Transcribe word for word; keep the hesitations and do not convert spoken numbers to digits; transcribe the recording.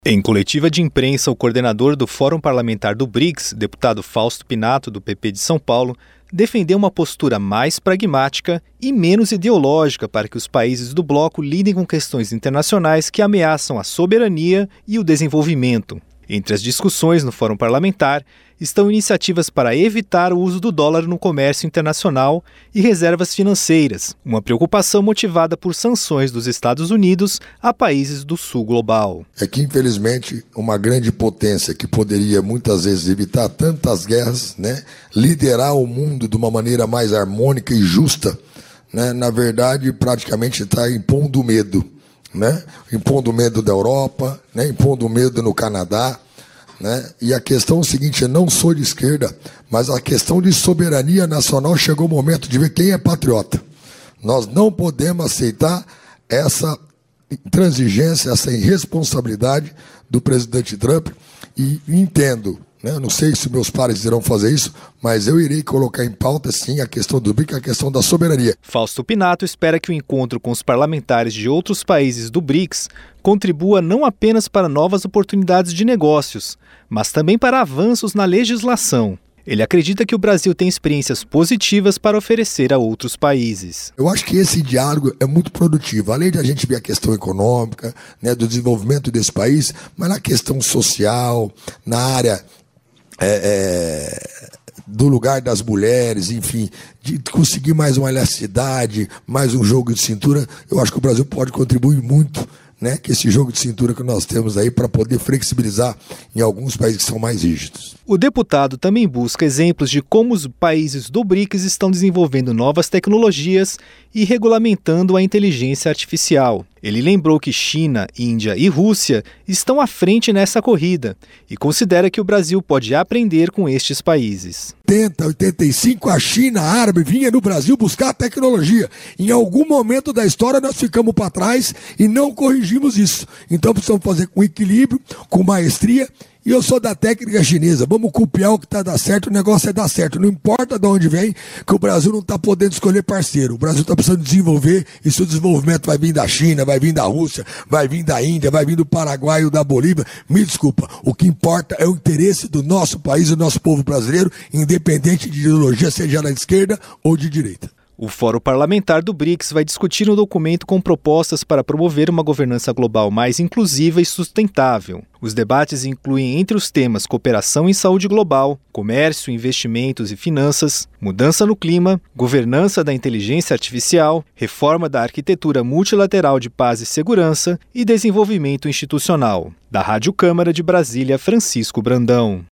Em coletiva de imprensa, o coordenador do Fórum Parlamentar do BRICS, deputado Fausto Pinato, do P P de São Paulo, defendeu uma postura mais pragmática e menos ideológica para que os países do bloco lidem com questões internacionais que ameaçam a soberania e o desenvolvimento. Entre as discussões no Fórum Parlamentar estão iniciativas para evitar o uso do dólar no comércio internacional e reservas financeiras, uma preocupação motivada por sanções dos Estados Unidos a países do sul global. É que, infelizmente, uma grande potência que poderia muitas vezes evitar tantas guerras, né, liderar o mundo de uma maneira mais harmônica e justa, né, na verdade, praticamente está impondo medo. Né? Impondo medo da Europa, né? Impondo medo no Canadá, né? E a questão é o seguinte: eu não sou de esquerda, mas a questão de soberania nacional chegou o momento de ver quem é patriota. Nós não podemos aceitar essa intransigência, essa irresponsabilidade do presidente Trump, e entendo, né? Não sei se meus pares irão fazer isso, mas eu irei colocar em pauta, sim, a questão do BRICS, a questão da soberania. Fausto Pinato espera que o encontro com os parlamentares de outros países do BRICS contribua não apenas para novas oportunidades de negócios, mas também para avanços na legislação. Ele acredita que o Brasil tem experiências positivas para oferecer a outros países. Eu acho que esse diálogo é muito produtivo, além de a gente ver a questão econômica, né, do desenvolvimento desse país, mas na questão social, na área é, é, do lugar das mulheres, enfim, de conseguir mais uma elasticidade, mais um jogo de cintura. Eu acho que o Brasil pode contribuir muito, né, que esse jogo de cintura que nós temos aí para poder flexibilizar em alguns países que são mais rígidos. O deputado também busca exemplos de como os países do BRICS estão desenvolvendo novas tecnologias e regulamentando a inteligência artificial. Ele lembrou que China, Índia e Rússia estão à frente nessa corrida e considera que o Brasil pode aprender com estes países. oitenta, oitenta e cinco, a China árabe vinha no Brasil buscar tecnologia. Em algum momento da história nós ficamos para trás e não corrigimos isso. Então precisamos fazer com equilíbrio, com maestria. E eu sou da técnica chinesa, vamos copiar o que está dando certo, o negócio é dar certo. Não importa de onde vem, que o Brasil não está podendo escolher parceiro. O Brasil está precisando desenvolver, e se o desenvolvimento vai vir da China, vai vir da Rússia, vai vir da Índia, vai vir do Paraguai ou da Bolívia, me desculpa, o que importa é o interesse do nosso país, do nosso povo brasileiro, independente de ideologia, seja da esquerda ou de direita. O Fórum Parlamentar do BRICS vai discutir um documento com propostas para promover uma governança global mais inclusiva e sustentável. Os debates incluem, entre os temas, cooperação em saúde global, comércio, investimentos e finanças, mudança no clima, governança da inteligência artificial, reforma da arquitetura multilateral de paz e segurança e desenvolvimento institucional. Da Rádio Câmara de Brasília, Francisco Brandão.